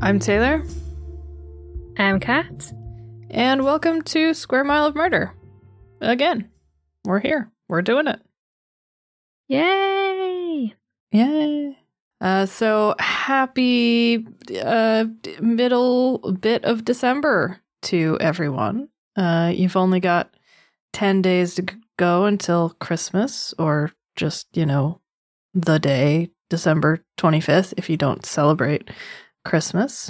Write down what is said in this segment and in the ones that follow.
I'm Taylor. I'm Kat. And welcome to Square Mile of Murder. Again, we're here. We're doing it. Yay! Yay! So happy middle bit of December to everyone. You've only got 10 days to go until Christmas, or just, the day, December 25th, if you don't celebrate Christmas.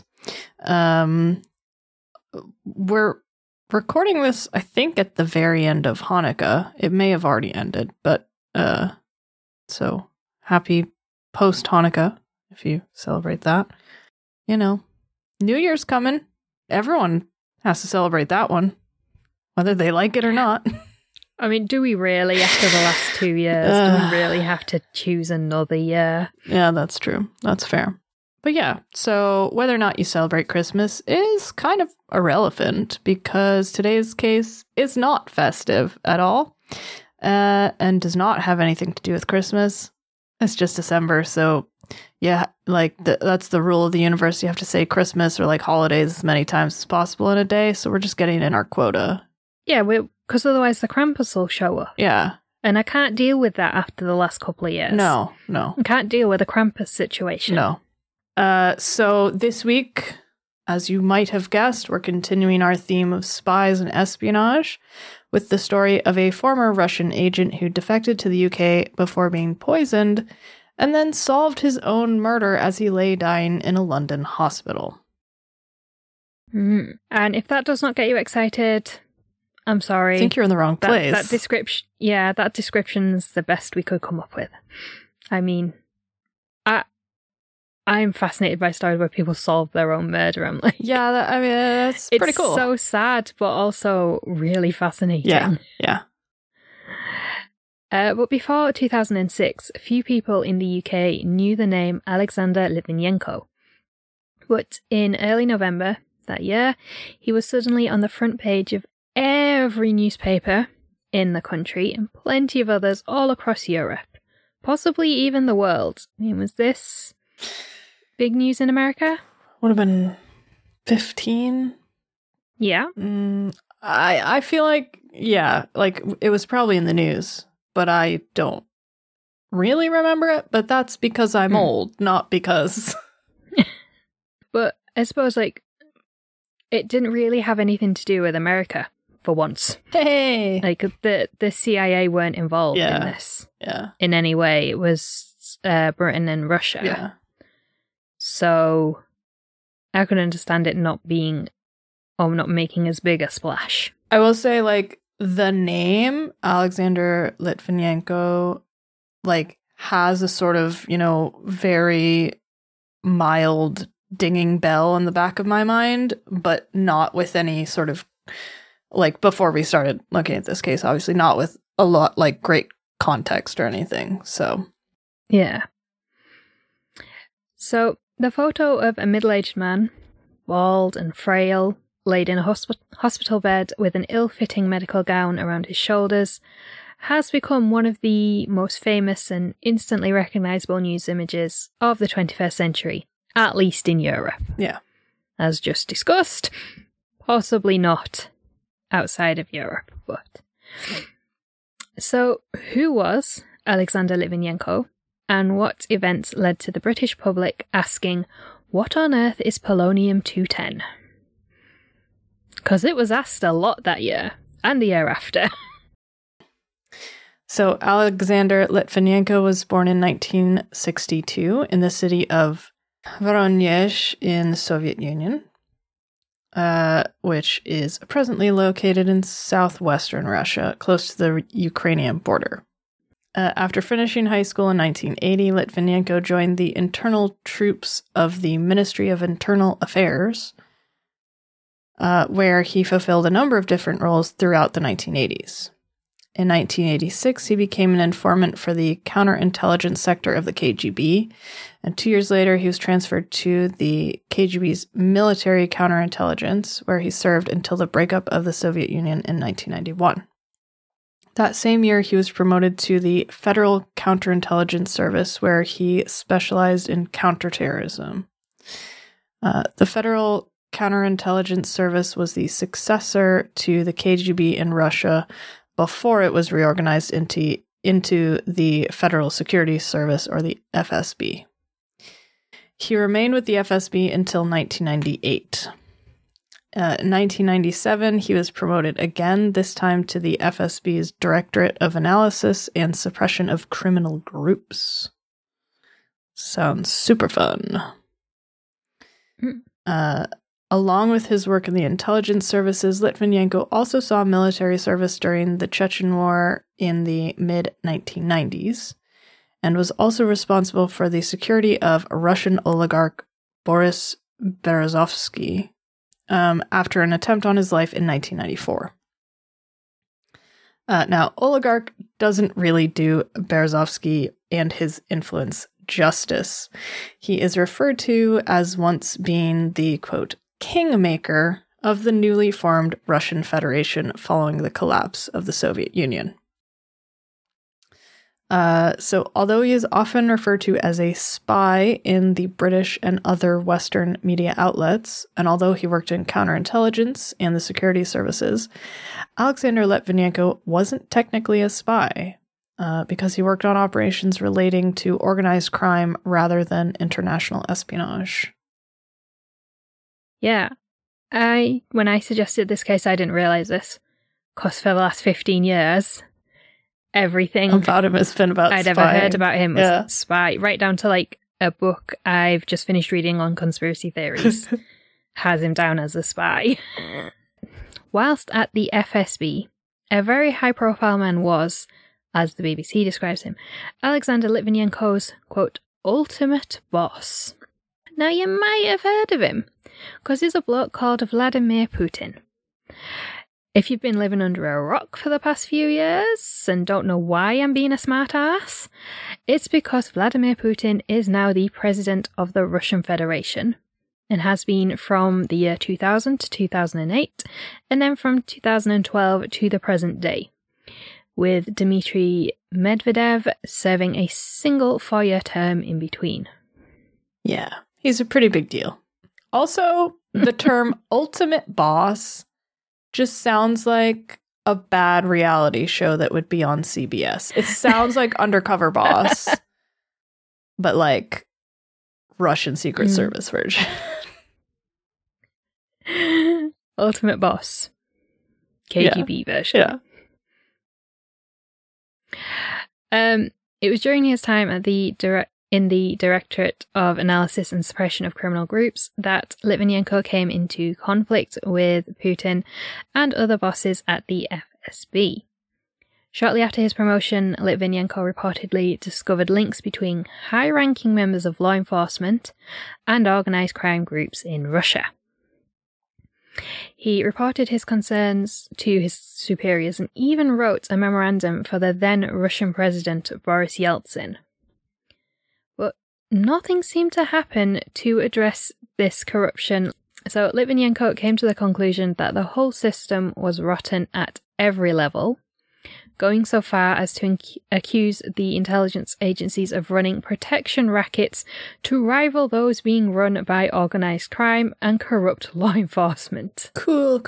We're recording this, I think, at the very end of Hanukkah. It may have already ended, but so happy post-Hanukkah if you celebrate that. New Year's coming. Everyone has to celebrate that one, whether they like it or not. I mean, do we really, after the last 2 years, do we really have to choose another year? Yeah, that's true. That's fair. But yeah, so whether or not you celebrate Christmas is kind of irrelevant because today's case is not festive at all and does not have anything to do with Christmas. It's just December, so yeah, that's the rule of the universe. You have to say Christmas or holidays as many times as possible in a day, so we're just getting in our quota. Yeah, because otherwise the Krampus will show up. Yeah. And I can't deal with that after the last couple of years. No. I can't deal with a Krampus situation. No. So this week, as you might have guessed, we're continuing our theme of spies and espionage with the story of a former Russian agent who defected to the UK before being poisoned and then solved his own murder as he lay dying in a London hospital. And if that does not get you excited, I'm sorry. I think you're in the wrong place. That description's the best we could come up with. I mean, I'm fascinated by stories where people solve their own murder. I'm like, yeah, that's pretty cool. It's so sad, but also really fascinating. Yeah. But before 2006, few people in the UK knew the name Alexander Litvinenko. But in early November that year, he was suddenly on the front page of every newspaper in the country and plenty of others all across Europe, possibly even the world. I mean, was this big news in America? Would have been 15. Yeah. I feel like it was probably in the news, but I don't really remember it. But that's because I'm old, not because. But I suppose it didn't really have anything to do with America for once. Hey, the CIA weren't involved in this. Yeah. In any way. It was Britain and Russia. Yeah. So I could understand it not making as big a splash. I will say, the name Alexander Litvinenko, has a sort of, very mild dinging bell in the back of my mind, but not with any sort of, before we started looking at this case, obviously not with a lot, great context or anything, so. Yeah. So, the photo of a middle-aged man, bald and frail, laid in a hospital bed with an ill-fitting medical gown around his shoulders, has become one of the most famous and instantly recognisable news images of the 21st century, at least in Europe. Yeah. As just discussed, possibly not outside of Europe, but... So, who was Alexander Litvinenko? And what events led to the British public asking, what on earth is polonium-210? Because it was asked a lot that year, and the year after. So Alexander Litvinenko was born in 1962 in the city of Voronezh in the Soviet Union, which is presently located in southwestern Russia, close to the Ukrainian border. After finishing high school in 1980, Litvinenko joined the internal troops of the Ministry of Internal Affairs, where he fulfilled a number of different roles throughout the 1980s. In 1986, he became an informant for the counterintelligence sector of the KGB, and 2 years later, he was transferred to the KGB's military counterintelligence, where he served until the breakup of the Soviet Union in 1991. That same year, he was promoted to the Federal Counterintelligence Service, where he specialized in counterterrorism. The Federal Counterintelligence Service was the successor to the KGB in Russia before it was reorganized into the Federal Security Service, or the FSB. He remained with the FSB until 1998. In 1997, he was promoted again, this time to the FSB's Directorate of Analysis and Suppression of Criminal Groups. Sounds super fun. Along with his work in the intelligence services, Litvinenko also saw military service during the Chechen War in the mid-1990s, and was also responsible for the security of Russian oligarch Boris Berezovsky after an attempt on his life in 1994. Now, oligarch doesn't really do Berezovsky and his influence justice. He is referred to as once being the, quote, kingmaker of the newly formed Russian Federation following the collapse of the Soviet Union. So although he is often referred to as a spy in the British and other Western media outlets, and although he worked in counterintelligence and the security services, Alexander Litvinenko wasn't technically a spy, because he worked on operations relating to organized crime rather than international espionage. Yeah. When I suggested this case, I didn't realize this, because for the last 15 years... everything about him has been about I'd spying. ever heard about him was spy, right down to like a book I've just finished reading on conspiracy theories has him down as a spy. Whilst at the FSB, a very high-profile man was, as the BBC describes him, Alexander Litvinenko's, quote, ultimate boss. Now you might have heard of him, because he's a bloke called Vladimir Putin. If you've been living under a rock for the past few years and don't know why I'm being a smart ass, it's because Vladimir Putin is now the president of the Russian Federation and has been from the year 2000 to 2008 and then from 2012 to the present day, with Dmitry Medvedev serving a single 4-year term in between. Yeah, he's a pretty big deal. Also, the term ultimate boss just sounds like a bad reality show that would be on CBS. It sounds like Undercover Boss, but like Russian Secret Service version. Ultimate Boss. KGB version. Yeah. It was during his time at in the Directorate of Analysis and Suppression of Criminal Groups that Litvinenko came into conflict with Putin and other bosses at the FSB. Shortly after his promotion, Litvinenko reportedly discovered links between high-ranking members of law enforcement and organized crime groups in Russia. He reported his concerns to his superiors and even wrote a memorandum for the then Russian President Boris Yeltsin. Nothing seemed to happen to address this corruption, so Litvinenko came to the conclusion that the whole system was rotten at every level, going so far as to accuse the intelligence agencies of running protection rackets to rival those being run by organised crime and corrupt law enforcement. Cool.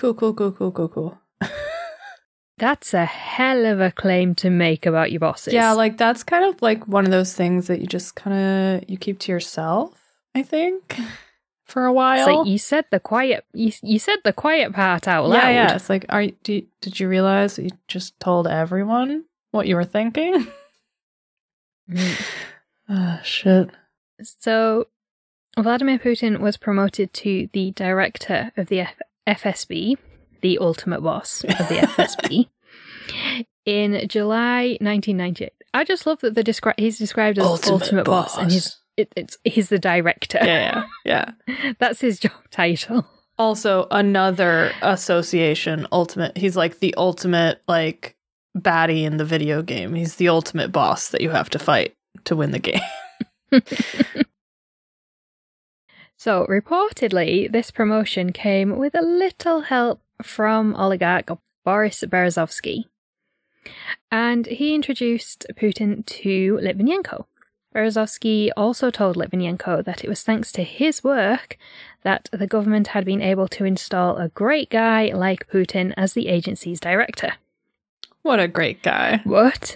That's a hell of a claim to make about your bosses. Yeah, like that's kind of like one of those things that you just kind of you keep to yourself, I think, for a while. It's like you said the quiet part out loud. Yeah. It's like, did you realize that you just told everyone what you were thinking? Shit. So, Vladimir Putin was promoted to the director of the FSB, the ultimate boss of the FSB, in July 1998. I just love that he's described as ultimate boss, and he's the director. Yeah. That's his job title. Also, another association, ultimate. He's like the ultimate like baddie in the video game. He's the ultimate boss that you have to fight to win the game. So, reportedly, this promotion came with a little help from oligarch Boris Berezovsky, and he introduced Putin to Litvinenko. Berezovsky also told Litvinenko that it was thanks to his work that the government had been able to install a great guy like Putin as the agency's director. What a great guy. What?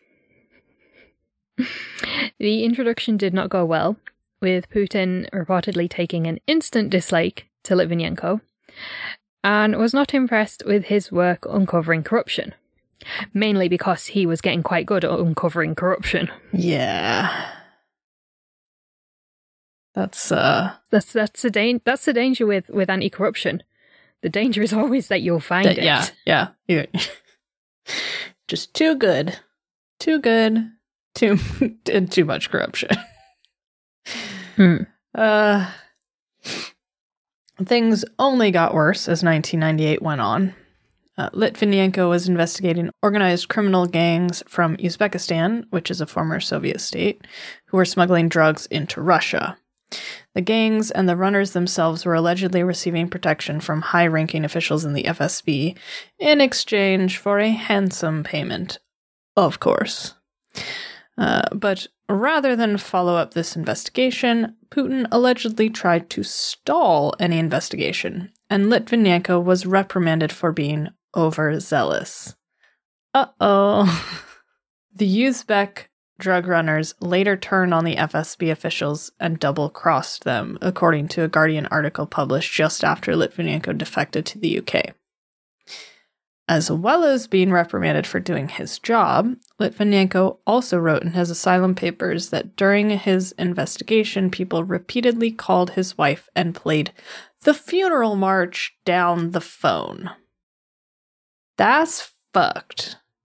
The introduction did not go well, with Putin reportedly taking an instant dislike to Litvinenko, and was not impressed with his work uncovering corruption. Mainly because he was getting quite good at uncovering corruption. Yeah. That's the danger with anti-corruption. The danger is always that you'll find it. Yeah. Just too good. Too good. And too much corruption. Things only got worse as 1998 went on. Litvinenko was investigating organized criminal gangs from Uzbekistan, which is a former Soviet state, who were smuggling drugs into Russia. The gangs and the runners themselves were allegedly receiving protection from high-ranking officials in the FSB in exchange for a handsome payment, of course. But rather than follow up this investigation, Putin allegedly tried to stall any investigation, and Litvinenko was reprimanded for being overzealous. Uh-oh. The Uzbek drug runners later turned on the FSB officials and double-crossed them, according to a Guardian article published just after Litvinenko defected to the UK. As well as being reprimanded for doing his job, Litvinenko also wrote in his asylum papers that during his investigation, people repeatedly called his wife and played the funeral march down the phone. That's fucked.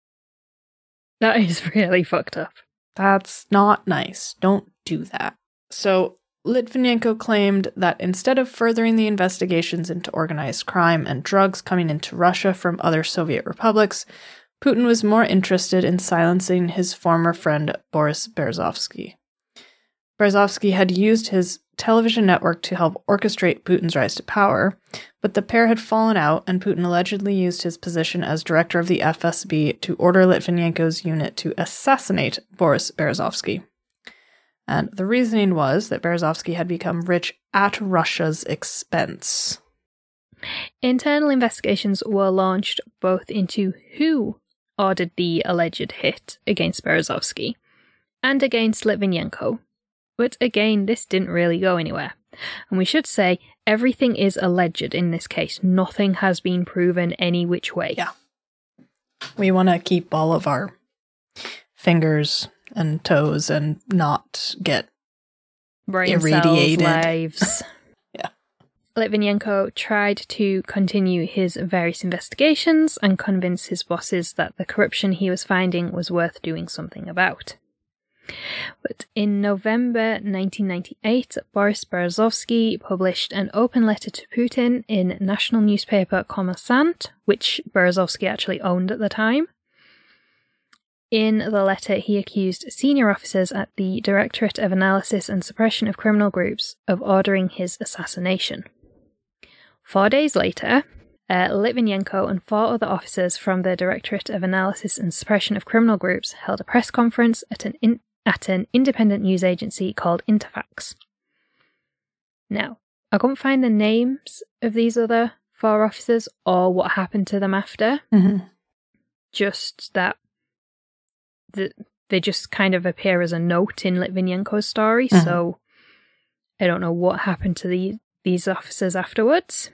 That is really fucked up. That's not nice. Don't do that. So, Litvinenko claimed that instead of furthering the investigations into organized crime and drugs coming into Russia from other Soviet republics, Putin was more interested in silencing his former friend Boris Berezovsky. Berezovsky had used his television network to help orchestrate Putin's rise to power, but the pair had fallen out, and Putin allegedly used his position as director of the FSB to order Litvinenko's unit to assassinate Boris Berezovsky. And the reasoning was that Berezovsky had become rich at Russia's expense. Internal investigations were launched both into who ordered the alleged hit against Berezovsky and against Litvinenko. But again, this didn't really go anywhere. And we should say, everything is alleged in this case. Nothing has been proven any which way. Yeah. We want to keep all of our fingers and toes and not get brain irradiated. Cells, lives. Yeah. Litvinenko tried to continue his various investigations and convince his bosses that the corruption he was finding was worth doing something about. But in November 1998, Boris Berezovsky published an open letter to Putin in national newspaper Kommersant, which Berezovsky actually owned at the time. In the letter, he accused senior officers at the Directorate of Analysis and Suppression of Criminal Groups of ordering his assassination. 4 days later, Litvinenko and 4 other officers from the Directorate of Analysis and Suppression of Criminal Groups held a press conference at an independent news agency called Interfax. Now, I couldn't find the names of these other 4 officers or what happened to them after. Mm-hmm. Just that they just kind of appear as a note in Litvinenko's story, so I don't know what happened to these officers afterwards.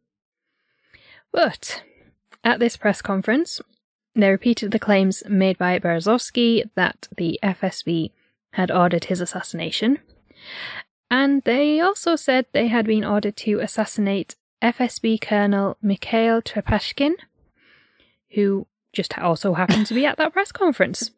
But at this press conference, they repeated the claims made by Berezovsky that the FSB had ordered his assassination, and they also said they had been ordered to assassinate FSB Colonel Mikhail Trepashkin, who just also happened to be at that press conference.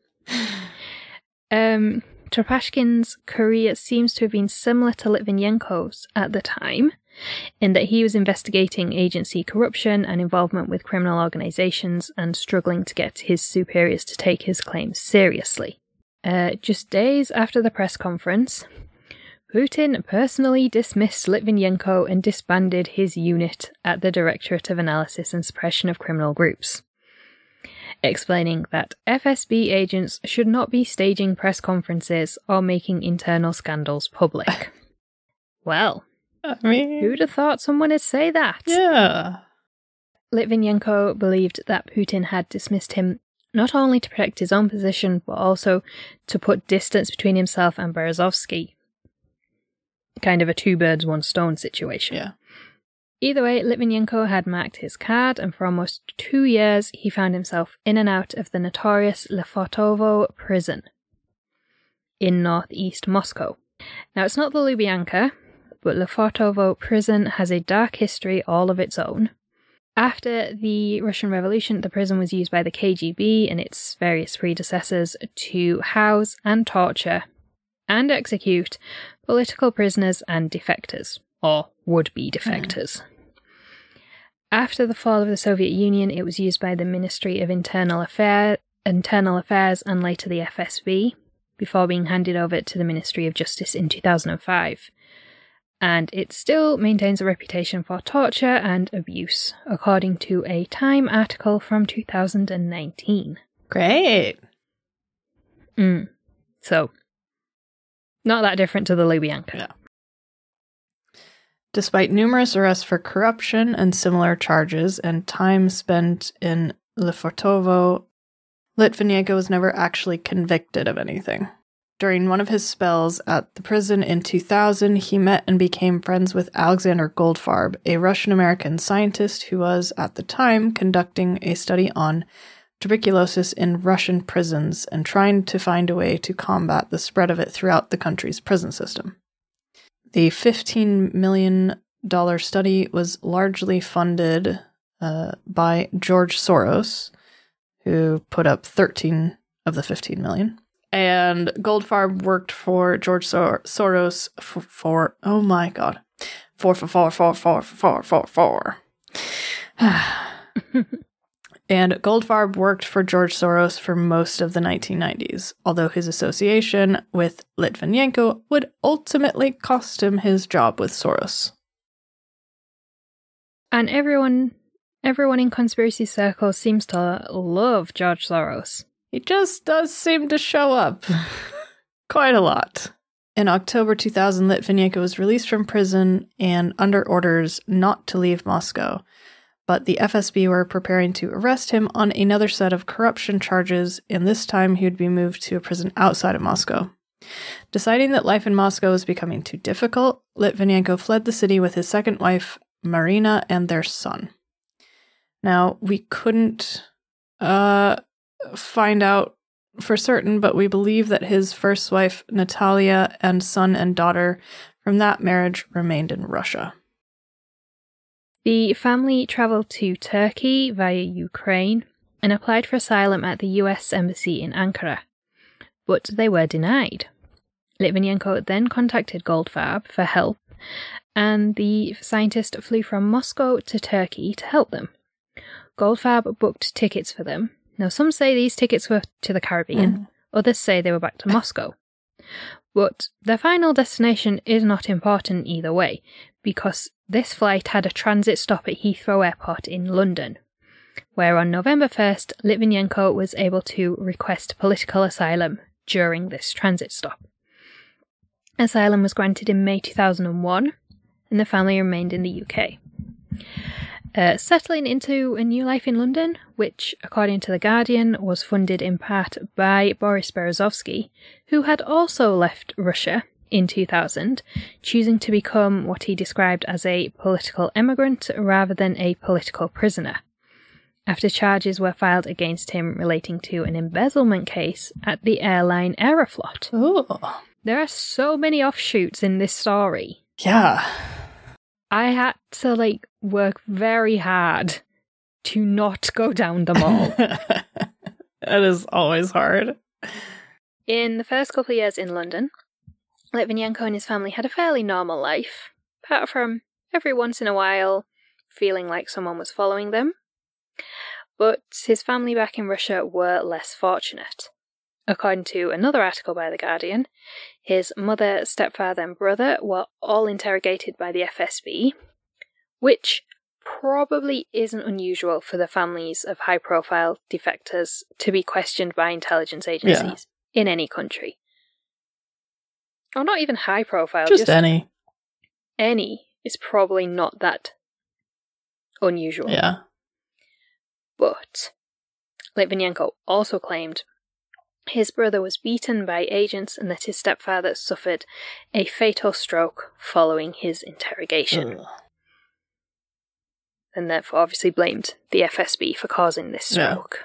Trepashkin's career seems to have been similar to Litvinenko's at the time, in that he was investigating agency corruption and involvement with criminal organizations and struggling to get his superiors to take his claims seriously. Just days after the press conference, Putin personally dismissed Litvinenko and disbanded his unit at the Directorate of Analysis and Suppression of Criminal Groups, explaining that FSB agents should not be staging press conferences or making internal scandals public. Well, I mean, Who'd have thought someone would say that? yeah. Litvinenko believed that Putin had dismissed him not only to protect his own position, but also to put distance between himself and Berezovsky. Kind of a two birds, one stone situation. Yeah. Either way, Litvinenko had marked his card, and for almost 2 years he found himself in and out of the notorious Lefortovo prison in northeast Moscow. Now, it's not the Lubyanka, but Lefortovo prison has a dark history all of its own. After the Russian Revolution, the prison was used by the KGB and its various predecessors to house and torture and execute political prisoners and defectors, or would-be defectors. After the fall of the Soviet Union, it was used by the Ministry of Internal Affairs and later the FSB, before being handed over to the Ministry of Justice in 2005. And it still maintains a reputation for torture and abuse, according to a Time article from 2019. Great. So, not that different to the Lubyanka. Yeah. Despite numerous arrests for corruption and similar charges and time spent in Lefortovo, Litvinenko was never actually convicted of anything. During one of his spells at the prison in 2000, he met and became friends with Alexander Goldfarb, a Russian-American scientist who was, at the time, conducting a study on tuberculosis in Russian prisons and trying to find a way to combat the spread of it throughout the country's prison system. The $15 million study was largely funded by George Soros, who put up 13 of the 15 million. And Goldfarb worked for George Soros for oh my god, four. And Goldfarb worked for George Soros for most of the 1990s, although his association with Litvinenko would ultimately cost him his job with Soros. And everyone in conspiracy circles seems to love George Soros. He just does seem to show up quite a lot. In October 2000, Litvinenko was released from prison and under orders not to leave Moscow, but the FSB were preparing to arrest him on another set of corruption charges, and this time he would be moved to a prison outside of Moscow. Deciding that life in Moscow was becoming too difficult, Litvinenko fled the city with his second wife, Marina, and their son. Now, we couldn't find out for certain, but we believe that his first wife, Natalia, and son and daughter from that marriage remained in Russia. The family travelled to Turkey via Ukraine and applied for asylum at the US Embassy in Ankara, but they were denied. Litvinenko then contacted Goldfarb for help, and the scientist flew from Moscow to Turkey to help them. Goldfarb booked tickets for them. Now, some say these tickets were to the Caribbean, others say they were back to Moscow. But their final destination is not important either way, because this flight had a transit stop at Heathrow Airport in London, where on November 1st, Litvinenko was able to request political asylum during this transit stop. Asylum was granted in May 2001, and the family remained in the UK. Settling into a new life in London, which, according to The Guardian, was funded in part by Boris Berezovsky, who had also left Russia in 2000, choosing to become what he described as a political emigrant rather than a political prisoner, after charges were filed against him relating to an embezzlement case at the airline Aeroflot. Oh. There are so many offshoots in this story. Yeah. I had to, work very hard to not go down them all. That is always hard. In the first couple of years in London, Litvinenko and his family had a fairly normal life, apart from every once in a while feeling like someone was following them. But his family back in Russia were less fortunate. According to another article by The Guardian, his mother, stepfather and brother were all interrogated by the FSB, which probably isn't unusual for the families of high-profile defectors to be questioned by intelligence agencies in any country. Or not even high-profile, just any. Any. is probably not that unusual. Yeah. But Litvinenko also claimed his brother was beaten by agents and that his stepfather suffered a fatal stroke following his interrogation. Ugh. And therefore obviously blamed the FSB for causing this stroke.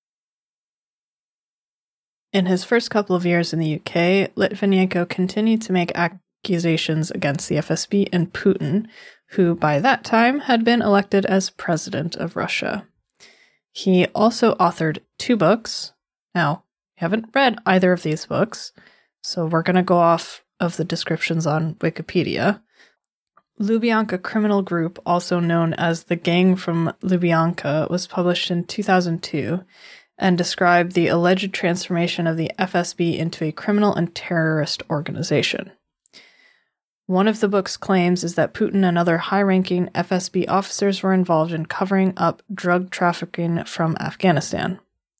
Yeah. In his first couple of years in the UK, Litvinenko continued to make accusations against the FSB and Putin, who by that time had been elected as president of Russia. He also authored 2 books. Now, I haven't read either of these books, so we're going to go off of the descriptions on Wikipedia. Lubyanka Criminal Group, also known as the Gang from Lubyanka, was published in 2002 and described the alleged transformation of the FSB into a criminal and terrorist organization. One of the book's claims is that Putin and other high-ranking FSB officers were involved in covering up drug trafficking from Afghanistan.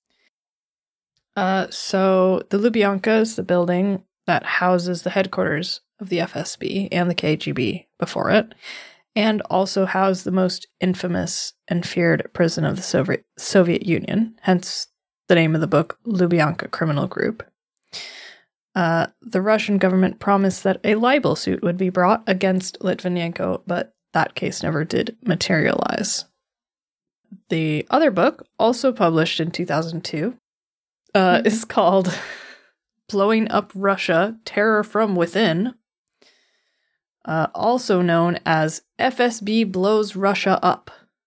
So the Lubyanka is the building that houses the headquarters of the FSB and the KGB before it, and also housed the most infamous and feared prison of the Soviet Union, hence the name of the book, Lubyanka Criminal Group. The Russian government promised that a libel suit would be brought against Litvinenko, but that case never did materialize. The other book, also published in 2002, is called Blowing Up Russia, Terror from Within, also known as FSB Blows Russia Up.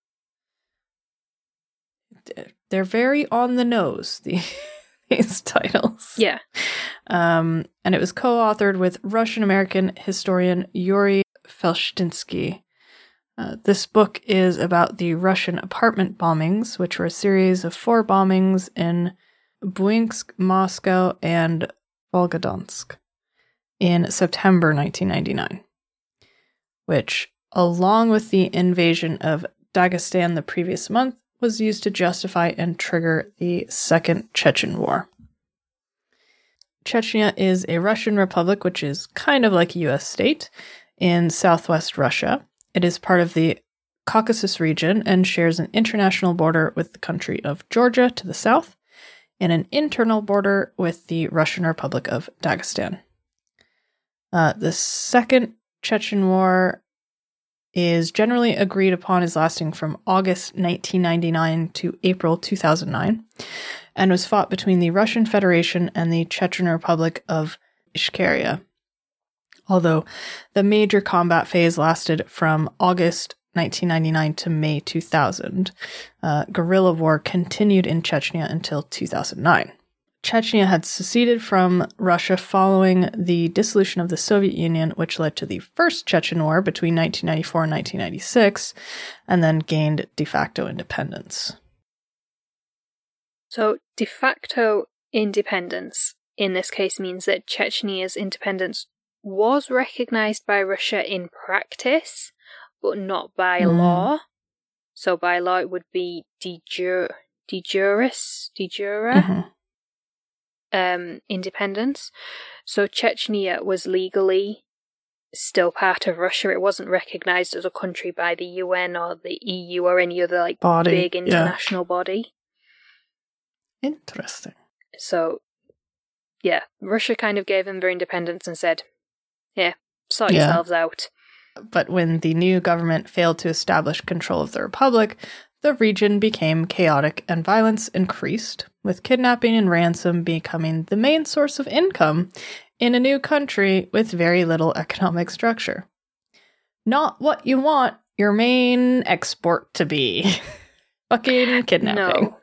They're very on the nose, these titles. Yeah. And it was co-authored with Russian-American historian Yuri Felshtinsky. This book is about the Russian apartment bombings, which were a series of 4 bombings in Buinsk, Moscow, and Volgodonsk in September 1999, which, along with the invasion of Dagestan the previous month, was used to justify and trigger the Second Chechen War. Chechnya is a Russian republic, which is kind of like a U.S. state, in southwest Russia. It is part of the Caucasus region and shares an international border with the country of Georgia to the south, and an internal border with the Russian Republic of Dagestan. The Second Chechen War is generally agreed upon as lasting from August 1999 to April 2009, and was fought between the Russian Federation and the Chechen Republic of Ishkeria. Although the major combat phase lasted from August 1999 to May 2000, guerrilla war continued in Chechnya until 2009. Chechnya had seceded from Russia following the dissolution of the Soviet Union, which led to the First Chechen War between 1994 and 1996, and then gained de facto independence. So, de facto independence in this case means that Chechnya's independence was recognized by Russia in practice, but not by law. So by law it would be de jure independence. So Chechnya was legally still part of Russia. It wasn't recognized as a country by the UN or the EU or any other big international body. Interesting. So, yeah, Russia kind of gave them their independence and said, yeah, sort yourselves out. But when the new government failed to establish control of the republic, the region became chaotic and violence increased, with kidnapping and ransom becoming the main source of income in a new country with very little economic structure. Not what you want your main export to be. Fucking kidnapping.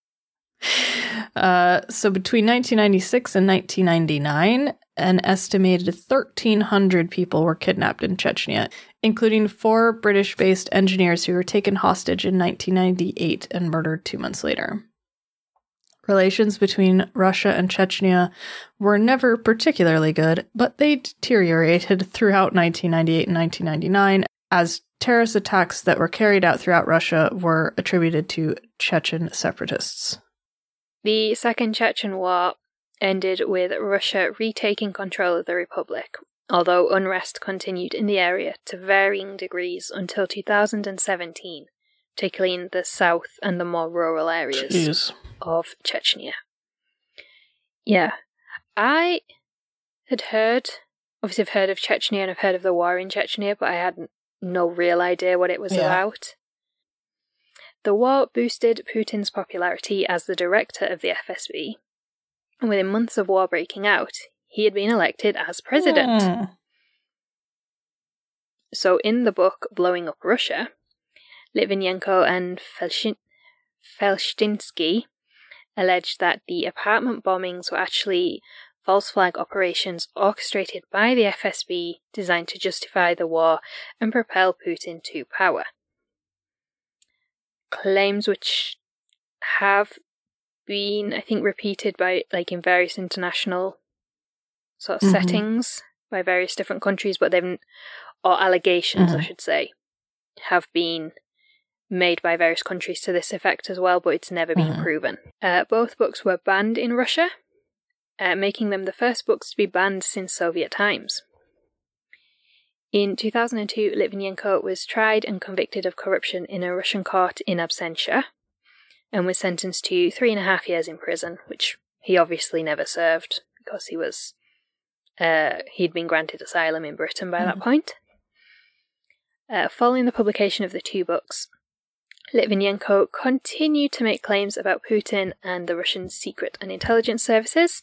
No. So between 1996 and 1999, an estimated 1,300 people were kidnapped in Chechnya, including 4 British-based engineers who were taken hostage in 1998 and murdered 2 months later. Relations between Russia and Chechnya were never particularly good, but they deteriorated throughout 1998 and 1999 as terrorist attacks that were carried out throughout Russia were attributed to Chechen separatists. The Second Chechen War ended with Russia retaking control of the republic. although unrest continued in the area to varying degrees until 2017, particularly in the south and the more rural areas of Chechnya. Yeah. I had heard, obviously I've heard of Chechnya and I've heard of the war in Chechnya, but I had no real idea what it was about. The war boosted Putin's popularity as the director of the FSB, and within months of war breaking out, he had been elected as president. So in the book Blowing Up Russia, Litvinenko and Felshtinsky alleged that the apartment bombings were actually false flag operations orchestrated by the FSB designed to justify the war and propel Putin to power. Claims which have been, I think, repeated by, like, in various international sort of settings by various different countries, but they've, or allegations, I should say, have been made by various countries to this effect as well, but it's never been proven. Both books were banned in Russia, making them the first books to be banned since Soviet times. In 2002, Litvinenko was tried and convicted of corruption in a Russian court in absentia, and was sentenced to 3.5 years in prison, which he obviously never served, because he was he'd been granted asylum in Britain by that point. Following the publication of the two books, Litvinenko continued to make claims about Putin and the Russian secret and intelligence services,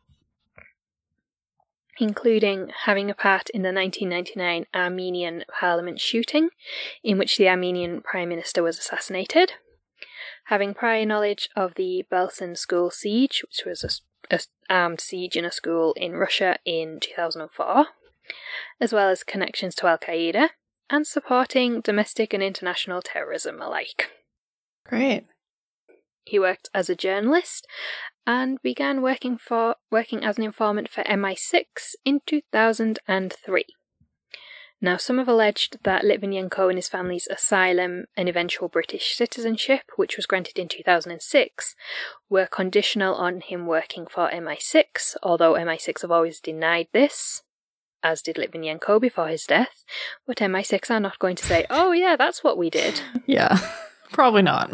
including having a part in the 1999 Armenian parliament shooting, in which the Armenian Prime Minister was assassinated, having prior knowledge of the Belsen school siege, which was an armed siege in a school in Russia in 2004, as well as connections to Al-Qaeda, and supporting domestic and international terrorism alike. Great. He worked as a journalist and began working as an informant for MI6 in 2003. Now, some have alleged that Litvinenko and his family's asylum and eventual British citizenship, which was granted in 2006, were conditional on him working for MI6, although MI6 have always denied this, as did Litvinenko before his death. But MI6 are not going to say, oh yeah, that's what we did. Yeah, probably not.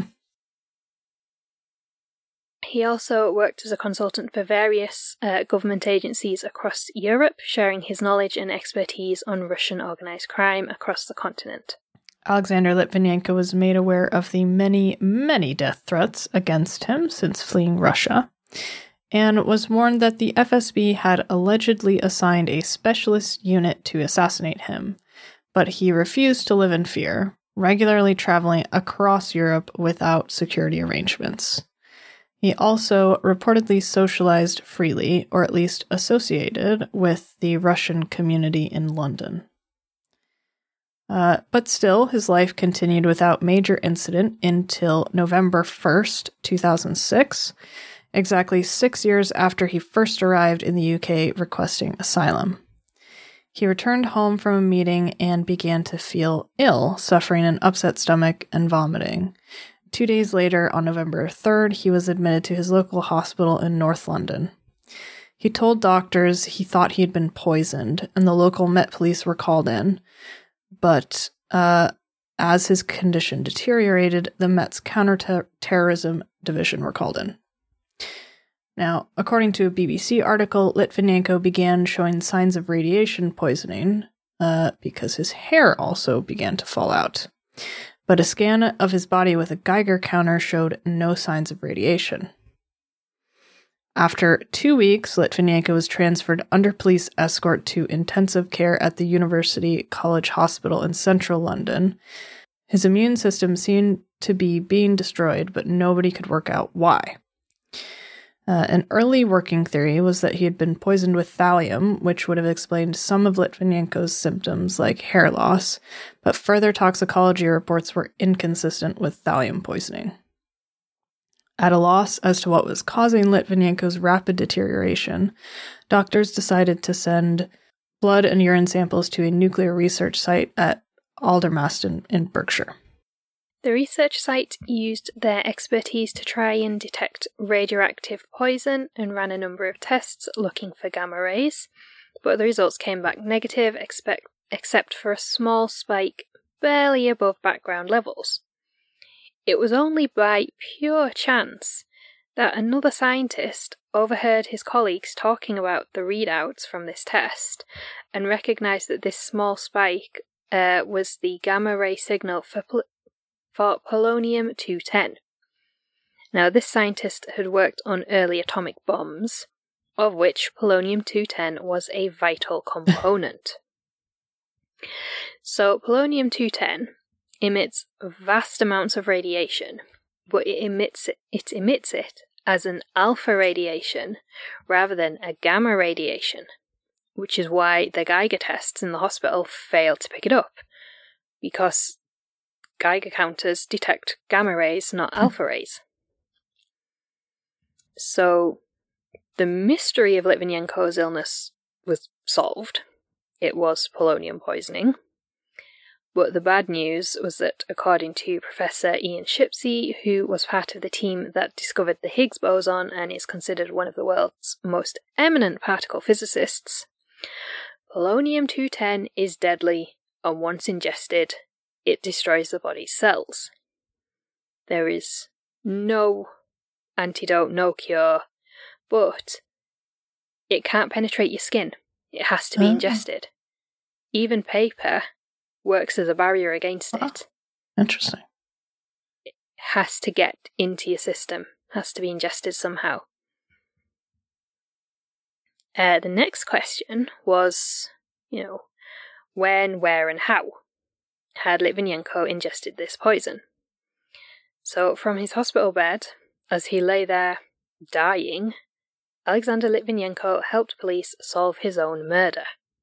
He also worked as a consultant for various government agencies across Europe, sharing his knowledge and expertise on Russian organised crime across the continent. Alexander Litvinenko was made aware of the many, many death threats against him since fleeing Russia, and was warned that the FSB had allegedly assigned a specialist unit to assassinate him, but he refused to live in fear, regularly traveling across Europe without security arrangements. He also reportedly socialized freely, or at least associated, with the Russian community in London. But still, his life continued without major incident until November 1st, 2006, exactly 6 years after he first arrived in the UK requesting asylum. He returned home from a meeting and began to feel ill, suffering an upset stomach and vomiting. 2 days later, on November 3rd, he was admitted to his local hospital in North London. He told doctors he thought he had been poisoned, and the local Met Police were called in. But as his condition deteriorated, the Met's counter-terrorism division were called in. Now, according to a BBC article, Litvinenko began showing signs of radiation poisoning because his hair also began to fall out. But a scan of his body with a Geiger counter showed no signs of radiation. After 2 weeks, Litvinenko was transferred under police escort to intensive care at the University College Hospital in central London. His immune system seemed to be being destroyed, but nobody could work out why. An early working theory was that he had been poisoned with thallium, which would have explained some of Litvinenko's symptoms, like hair loss, but further toxicology reports were inconsistent with thallium poisoning. At a loss as to what was causing Litvinenko's rapid deterioration, doctors decided to send blood and urine samples to a nuclear research site at Aldermaston in Berkshire. The research site used their expertise to try and detect radioactive poison and ran a number of tests looking for gamma rays, but the results came back negative, except for a small spike barely above background levels. It was only by pure chance that another scientist overheard his colleagues talking about the readouts from this test and recognized that this small spike was the gamma ray signal for polonium-210. Now, this scientist had worked on early atomic bombs, of which polonium-210 was a vital component. So, polonium-210 emits vast amounts of radiation, but it emits it as an alpha radiation rather than a gamma radiation, which is why the Geiger tests in the hospital failed to pick it up, because Geiger counters detect gamma rays, not alpha rays. So, the mystery of Litvinenko's illness was solved. It was polonium poisoning. But the bad news was that, according to Professor Ian Shipsey, who was part of the team that discovered the Higgs boson and is considered one of the world's most eminent particle physicists, polonium-210 is deadly, and once ingested, it destroys the body's cells. There is no antidote, no cure, but it can't penetrate your skin. It has to be ingested. Even paper works as a barrier against it. Interesting. It has to get into your system, has to be ingested somehow. The next question was, when, where, and how had Litvinenko ingested this poison? So, from his hospital bed, as he lay there dying, Alexander Litvinenko helped police solve his own murder.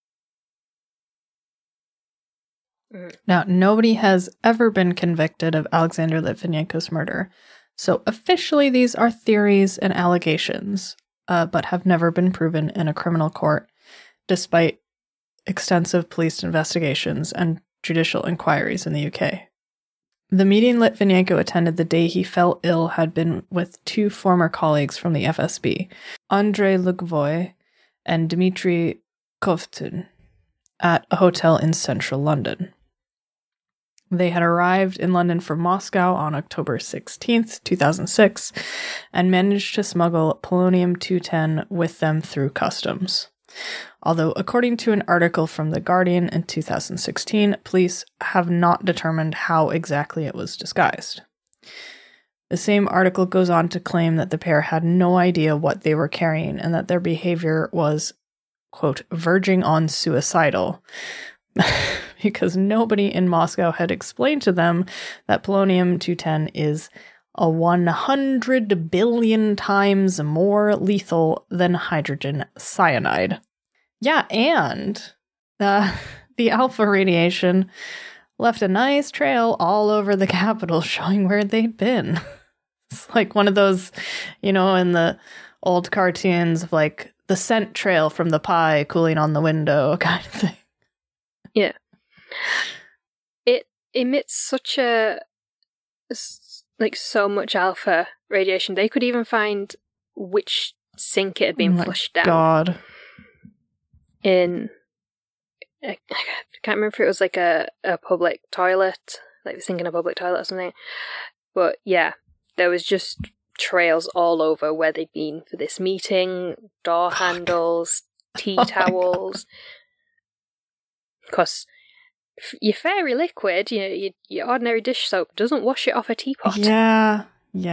Now, nobody has ever been convicted of Alexander Litvinenko's murder, so officially these are theories and allegations, but have never been proven in a criminal court, despite extensive police investigations and judicial inquiries in the UK. The meeting Litvinenko attended the day he fell ill had been with two former colleagues from the FSB, Andrei Lugvoy and Dmitry Kovtun, at a hotel in central London. They had arrived in London from Moscow on October 16th, 2006, and managed to smuggle polonium-210 with them through customs. Although, according to an article from The Guardian in 2016, police have not determined how exactly it was disguised. The same article goes on to claim that the pair had no idea what they were carrying and that their behavior was, quote, verging on suicidal, because nobody in Moscow had explained to them that polonium-210 is a 100 billion times more lethal than hydrogen cyanide. Yeah, and the alpha radiation left a nice trail all over the capital showing where they'd been. It's like one of those, in the old cartoons of like the scent trail from the pie cooling on the window kind of thing. Yeah. It emits such so much alpha radiation. They could even find which sink it had been flushed down. God. I can't remember if it was like a public toilet, like the sink in a public toilet or something. But yeah, there was just trails all over where they'd been for this meeting, door handles, tea towels. Because your fairy liquid, your ordinary dish soap, doesn't wash it off a teapot. Yeah.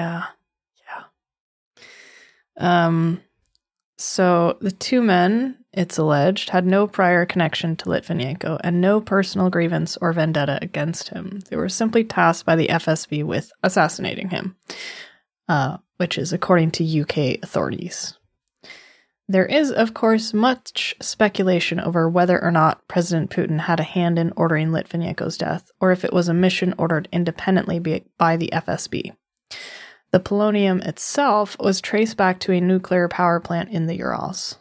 So the two men, it's alleged, had no prior connection to Litvinenko and no personal grievance or vendetta against him. They were simply tasked by the FSB with assassinating him, which is according to UK authorities. There is, of course, much speculation over whether or not President Putin had a hand in ordering Litvinenko's death, or if it was a mission ordered independently by the FSB. The polonium itself was traced back to a nuclear power plant in the Urals.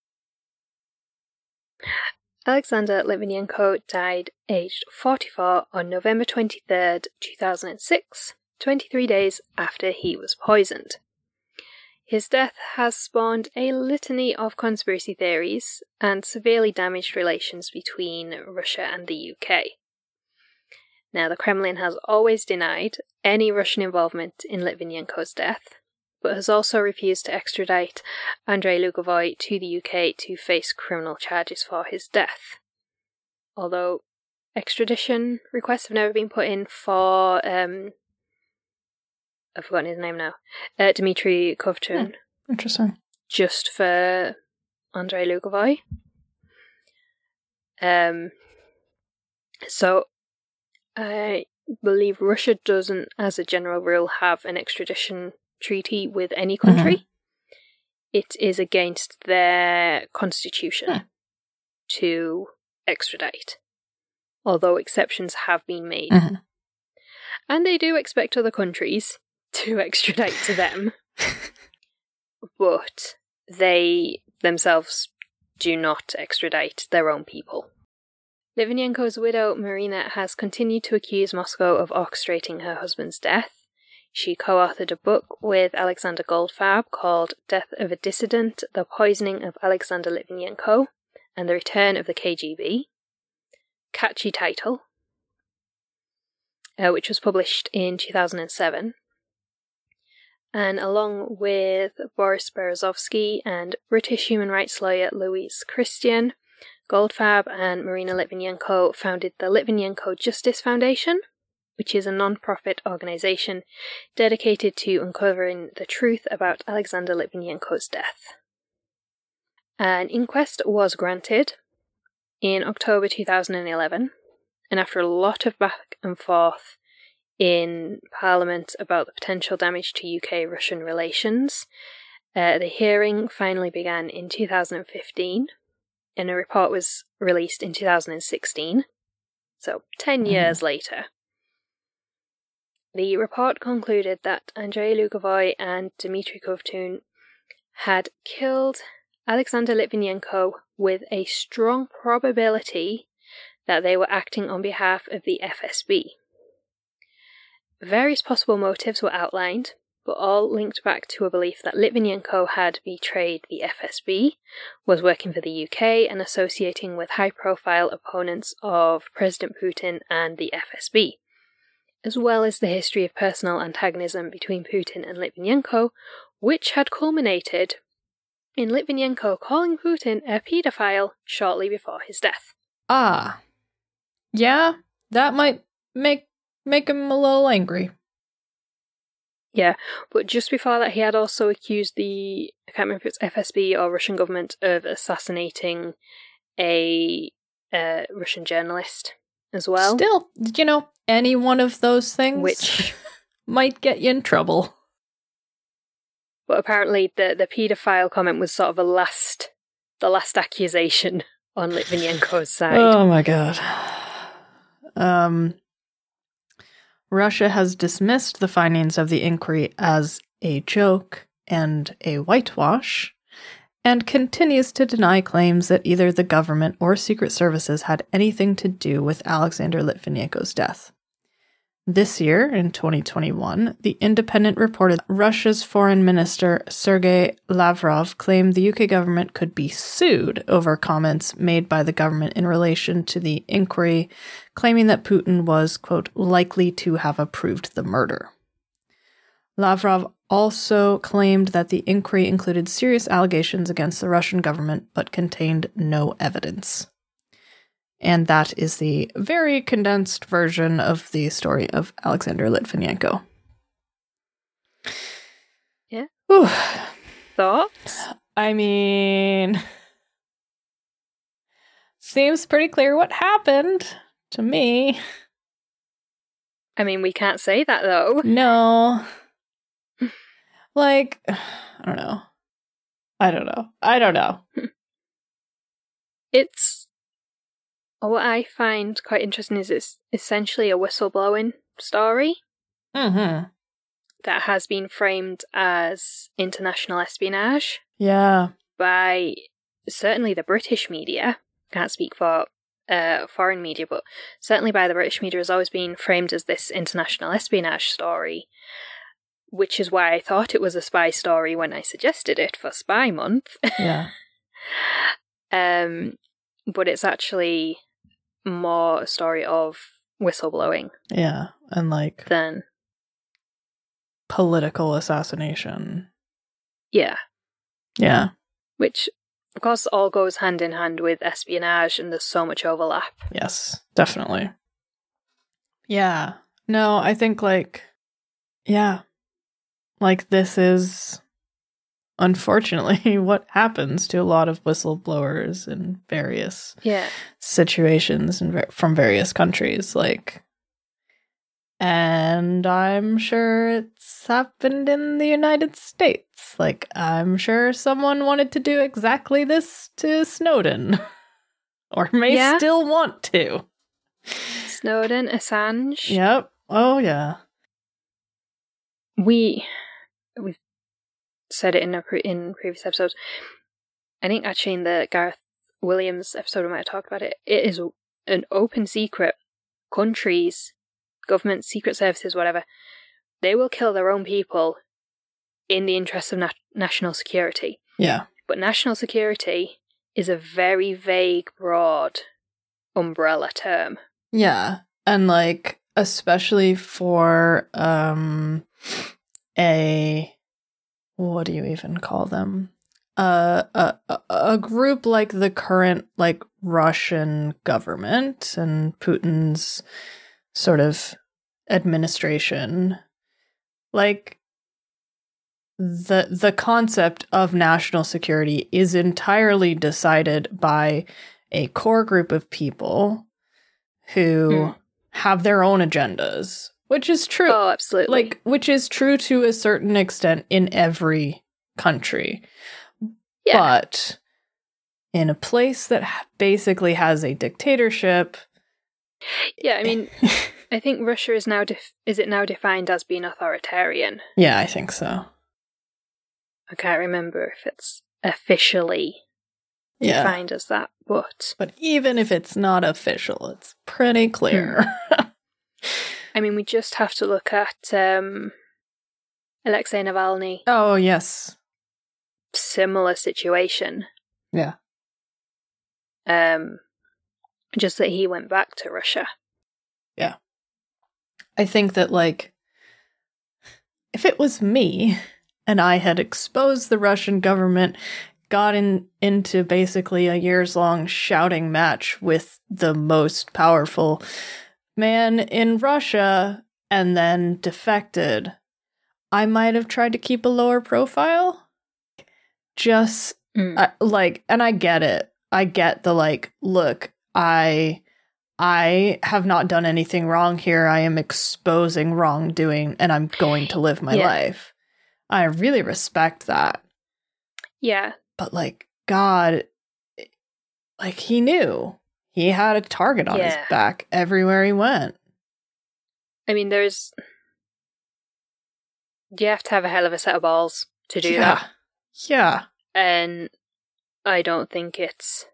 Alexander Litvinenko died aged 44 on November 23rd, 2006, 23 days after he was poisoned. His death has spawned a litany of conspiracy theories and severely damaged relations between Russia and the UK. Now, the Kremlin has always denied any Russian involvement in Litvinenko's death, but has also refused to extradite Andrei Lugovoy to the UK to face criminal charges for his death. Although extradition requests have never been put in for, I've forgotten his name now, Dmitry Kovtun. Interesting. Just for Andrei Lugovoy. So, I believe Russia doesn't, as a general rule, have an extradition treaty with any country. It is against their constitution to extradite, although exceptions have been made. And they do expect other countries to extradite to them, but they themselves do not extradite their own people. Litvinenko's widow, Marina, has continued to accuse Moscow of orchestrating her husband's death. She co-authored a book with Alexander Goldfarb called Death of a Dissident, The Poisoning of Alexander Litvinenko, and the Return of the KGB. Catchy title, which was published in 2007. And along with Boris Berezovsky and British human rights lawyer Louise Christian, Goldfarb and Marina Litvinenko founded the Litvinenko Justice Foundation, which is a non-profit organisation dedicated to uncovering the truth about Alexander Litvinenko's death. An inquest was granted in October 2011, and after a lot of back and forth in Parliament about the potential damage to UK-Russian relations, the hearing finally began in 2015, and a report was released in 2016, so 10 years later. The report concluded that Andrei Lugovoy and Dmitry Kovtun had killed Alexander Litvinenko with a strong probability that they were acting on behalf of the FSB. Various possible motives were outlined, but all linked back to a belief that Litvinenko had betrayed the FSB, was working for the UK, and associating with high-profile opponents of President Putin and the FSB, as well as the history of personal antagonism between Putin and Litvinenko, which had culminated in Litvinenko calling Putin a paedophile shortly before his death. Ah. Yeah, that might make him a little angry. Yeah, but just before that, he had also accused I can't remember if it's FSB or Russian government, of assassinating a Russian journalist as well. Still, any one of those things which might get you in trouble. But apparently the paedophile comment was sort of the last accusation on Litvinenko's side. Oh my god. Russia has dismissed the findings of the inquiry as a joke and a whitewash, and continues to deny claims that either the government or secret services had anything to do with Alexander Litvinenko's death. This year, in 2021, The Independent reported Russia's Foreign Minister Sergei Lavrov claimed the UK government could be sued over comments made by the government in relation to the inquiry, claiming that Putin was, quote, likely to have approved the murder. Lavrov also claimed that the inquiry included serious allegations against the Russian government, but contained no evidence. And that is the very condensed version of the story of Alexander Litvinenko. Yeah. Whew. Thoughts? I mean, seems pretty clear what happened to me. I mean, we can't say that, though. No. I don't know. It's... What I find quite interesting is it's essentially a whistleblowing story Mm-hmm. that has been framed as international espionage Yeah. by certainly the British media. Can't speak for foreign media, but certainly by the British media has always been framed as this international espionage story. which is why I thought it was a spy story when I suggested it for Spy Month. Yeah. But it's actually more a story of whistleblowing. Yeah. And like than political assassination. Yeah. Yeah. Which, of course, all goes hand in hand with espionage, and there's so much overlap. Yes, definitely. Yeah. No, I think like, yeah, like this is unfortunately what happens to a lot of whistleblowers in various situations and from various countries. Like, and I'm sure it's happened in the United States. Like, I'm sure someone wanted to do exactly this to Snowden. Or may still want to. Snowden, Assange. Yep. Oh, yeah. We've said it in previous episodes. I think actually in the Gareth Williams episode we might have talked about it. It is an open secret. Countries, governments, secret services, whatever, they will kill their own people in the interest of national security. Yeah. But national security is a very vague, broad umbrella term. Yeah. And like, especially for what do you even call them? A group like the current like Russian government and Putin's sort of administration, like the concept of national security is entirely decided by a core group of people who have their own agendas, which is true. Oh, absolutely. Like, which is true to a certain extent in every country. Yeah. But in a place that basically has a dictatorship. Yeah, I mean, I think Russia is now defined as being authoritarian? Yeah, I think so. I can't remember if it's officially defined as that, but even if it's not official, it's pretty clear. I mean, we just have to look at Alexei Navalny. Oh, yes. Similar situation. Yeah. Just that he went back to Russia. Yeah. I think that, like, if it was me and I had exposed the Russian government, got into basically a years-long shouting match with the most powerful man in Russia and then defected, I might have tried to keep a lower profile. Just, like, and I get it. I get the, like, look, I have not done anything wrong here. I am exposing wrongdoing and I'm going to live my life. I really respect that. Yeah. But, like, God, like, he knew. He had a target on his back everywhere he went. I mean, you have to have a hell of a set of balls to do that. Yeah. And I don't think it's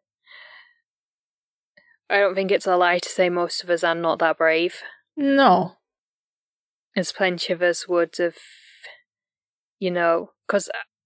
a lie to say most of us are not that brave. No. As plenty of us would have, because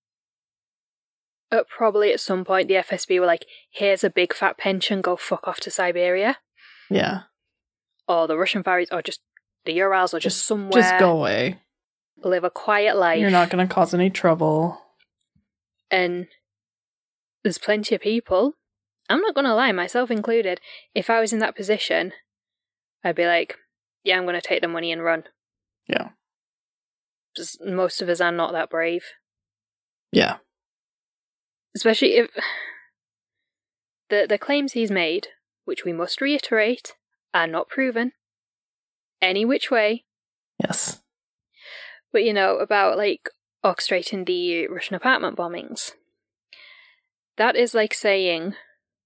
probably at some point the FSB were like, here's a big fat pension, go fuck off to Siberia. Yeah. Or the Russian Far East, or just the Urals, or just somewhere. Just go away. Live a quiet life. You're not going to cause any trouble. And there's plenty of people, I'm not going to lie, myself included, if I was in that position, I'd be like, yeah, I'm going to take the money and run. Yeah. Just, most of us are not that brave. Yeah. Especially if the claims he's made, which we must reiterate, are not proven any which way. Yes. But, about, like, orchestrating the Russian apartment bombings. That is like saying...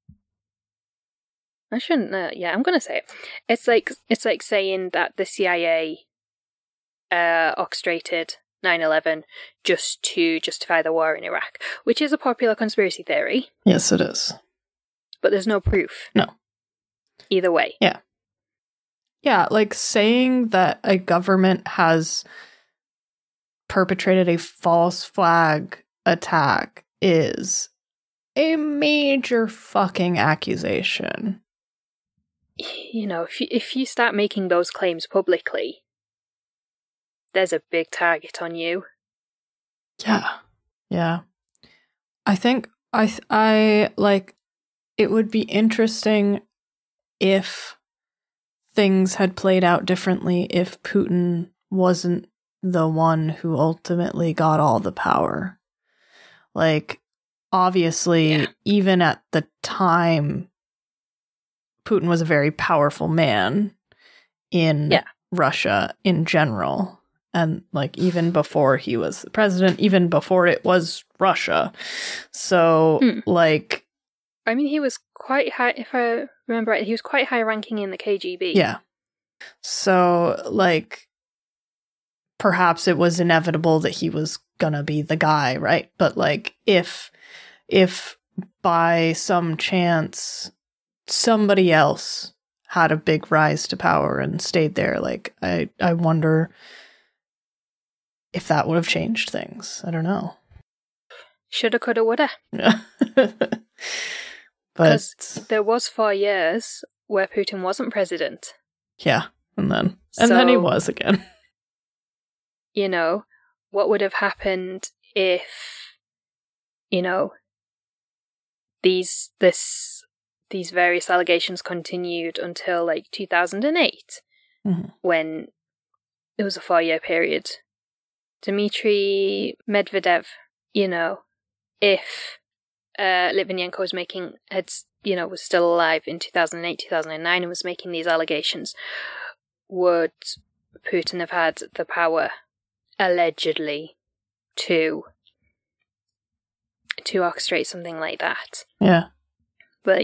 I shouldn't... I'm going to say it. It's like saying that the CIA orchestrated 9/11 just to justify the war in Iraq, which is a popular conspiracy theory. Yes, it is. But there's no proof. No. Either way. Yeah. Yeah, like saying that a government has perpetrated a false flag attack is a major fucking accusation. You know, if you start making those claims publicly, there's a big target on you. Yeah. I think I like, it would be interesting if things had played out differently if Putin wasn't the one who ultimately got all the power. Like, obviously, even at the time, Putin was a very powerful man in Russia in general. And, like, even before he was the president, even before it was Russia. So, like... I mean, he was quite high, if I remember right, he was quite high ranking in the KGB. Yeah. So, like, perhaps it was inevitable that he was gonna be the guy, right? But, like, if by some chance somebody else had a big rise to power and stayed there, like, I wonder if that would have changed things. I don't know. Shoulda, coulda, woulda. But there was 4 years where Putin wasn't president. Yeah, and then he was again. You know, what would have happened if, you know, these various allegations continued until like 2008, when it was a 4-year period. Dmitry Medvedev, you know, if Litvinenko was still alive in 2008, 2009 and was making these allegations, would Putin have had the power, allegedly, to orchestrate something like that? Yeah. But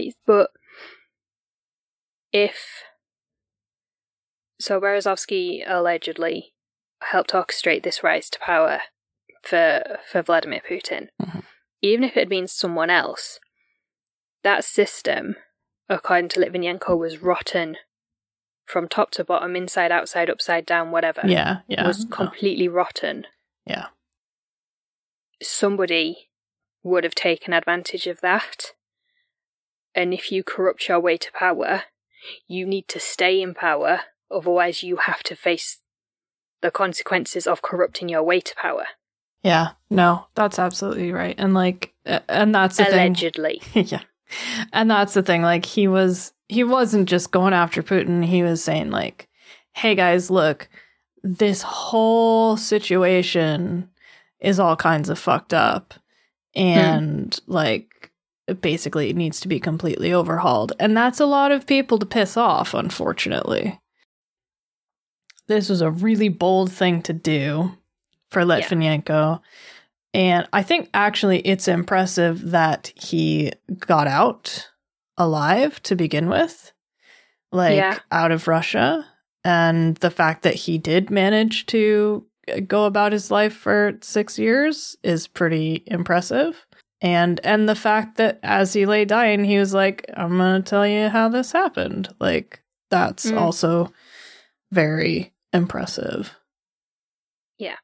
so Berezovsky allegedly helped orchestrate this rise to power for Vladimir Putin. Even if it had been someone else, that system, according to Litvinenko, was rotten from top to bottom, inside, outside, upside down, whatever. Yeah. Was completely rotten. Yeah. Somebody would have taken advantage of that. And if you corrupt your way to power, you need to stay in power, otherwise you have to face the consequences of corrupting your way to power. Yeah, no, that's absolutely right. And like, and that's the allegedly. thing. Yeah. And that's the thing. Like, he wasn't just going after Putin. He was saying like, hey guys, look, this whole situation is all kinds of fucked up. And like, basically it needs to be completely overhauled. And that's a lot of people to piss off, unfortunately. This was a really bold thing to do for Litvinenko. And I think actually it's impressive that he got out alive to begin with, like out of Russia. And the fact that he did manage to go about his life for 6 years is pretty impressive. And the fact that as he lay dying, he was like, I'm going to tell you how this happened. Like, that's also very impressive. Yeah.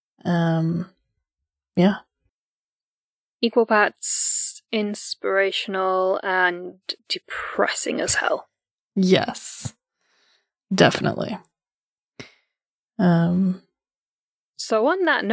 Yeah. Equal parts inspirational and depressing as hell. Yes. Definitely. So on that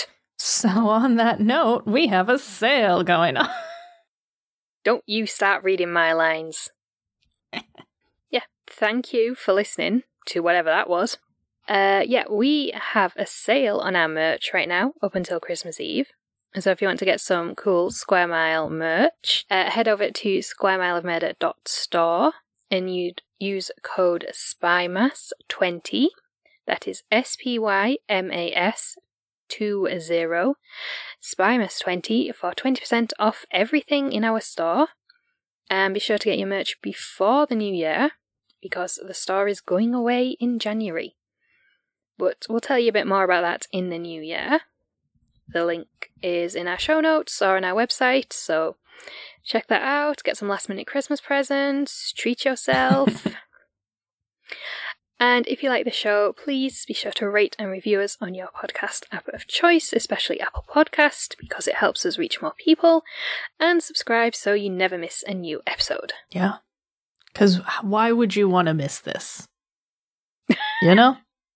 note, we have a sale going on. Don't you start reading my lines. Yeah, thank you for listening to whatever that was. We have a sale on our merch right now up until Christmas Eve. So if you want to get some cool Square Mile merch, head over to squaremileofmurder.store and you'd use code SPYMAS20. That is SPYMAS 20, SPYMAS20 for 20% off everything in our store. And be sure to get your merch before the new year, because the store is going away in January. But we'll tell you a bit more about that in the new year. The link is in our show notes or on our website, so check that out, get some last minute Christmas presents, treat yourself. And if you like the show, please be sure to rate and review us on your podcast app of choice, especially Apple Podcast, because it helps us reach more people. And subscribe so you never miss a new episode. Yeah. Because why would you want to miss this? You know?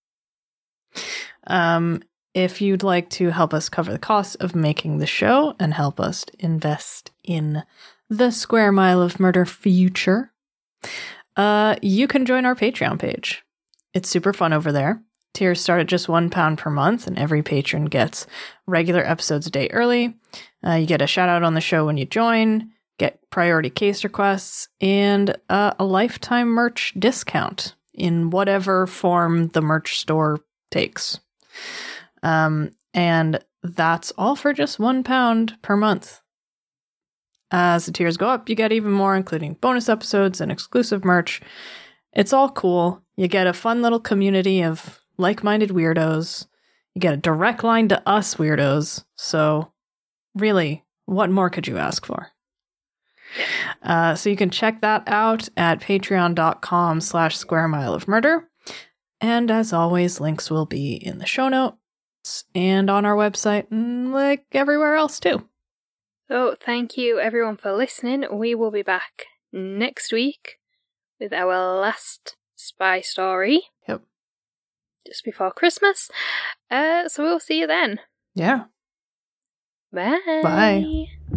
If you'd like to help us cover the cost of making the show and help us invest in the Square Mile of Murder future, you can join our Patreon page. It's super fun over there. Tiers start at just £1 per month, and every patron gets regular episodes a day early. You get a shout out on the show when you join, get priority case requests, and a lifetime merch discount in whatever form the merch store takes. And that's all for just £1 per month. As the tiers go up, you get even more, including bonus episodes and exclusive merch. It's all cool. You get a fun little community of like-minded weirdos. You get a direct line to us weirdos. So really, what more could you ask for? So you can check that out at patreon.com/Square Mile of Murder. And as always, links will be in the show notes and on our website, and like everywhere else too. So thank you everyone for listening. We will be back next week with our last spy story. Yep. Just before Christmas. So we'll see you then. Yeah. Bye. Bye.